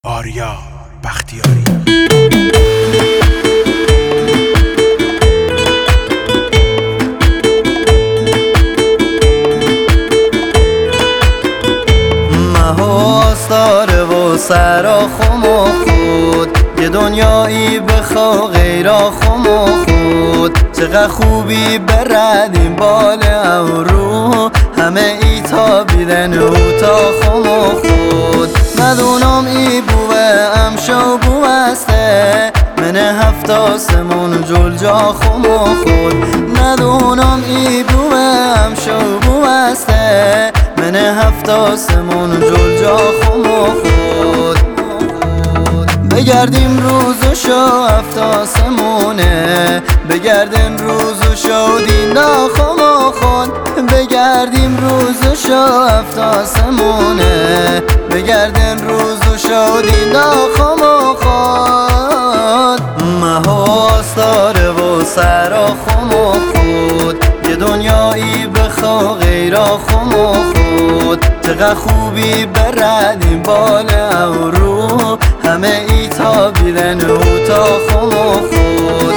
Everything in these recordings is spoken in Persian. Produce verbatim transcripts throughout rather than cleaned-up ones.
آریا بختیاری. مهاست داره و سرا خم و خود یه دنیایی بخوا غیرا خم و خود چقدر خوبی بردیم بال اورو همه ای تا بیدن و تا خم و خود ندونم ای بوه امشو بوسته من هفت آسمون جل جا خم و خود ندونم ای بوه امشو بوسته من هفت آسمون جل جا خم و خود بگردیم روز و شو هفت آسمونه بگردیم روز و شو دینا خم و خود بگردیم روز و شو هفت آسمونه بگردیم روز و شو دینا خم و خود مهاست داره و سرا خم و خود یه دنیایی بخوا غیرا خم و خود چقدر خوبی بردیم بال اورو همه ای تا بیدن و تا خم و خود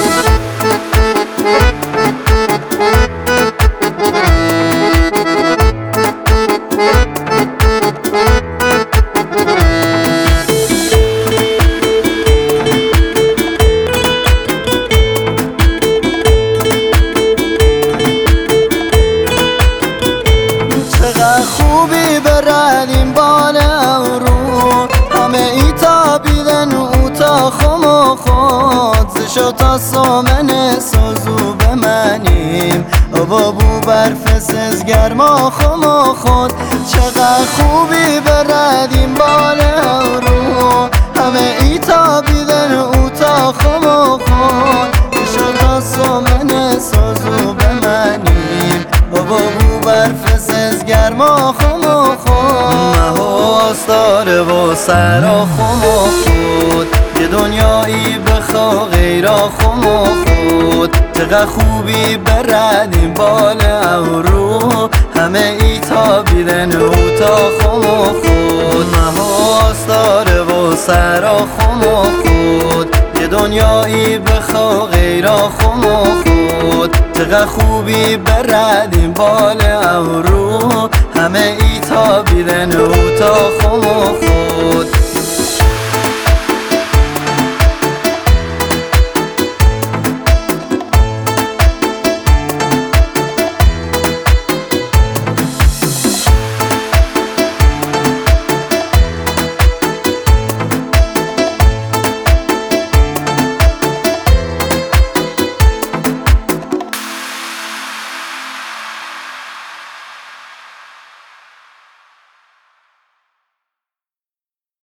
چقدر خوبی بردیم بال اورو همه ای تا بیدن و تا خم و خود زشو تا سامن سازو بمنیم بابو برف سزگرما خم و خود چقدر خوبی بردیم بال اورو همه ای تا بیدن و تا خم و خود زشو تا سامن سازو بمنیم بابو برف سزگرما خم و خود مهاست داره و سرا خم و خود یه دنیایی بخوا غیرا خم و خود چقدر خوبی بردیم بال اورو همه ای تا بیدن و تا خم و خود مهاست داره و سرا خم و خود یه دنیایی بخوا غیرا خم و خود چقدر خوبی بردیم بال اورو همه ای تا بیدن و تا خم و خود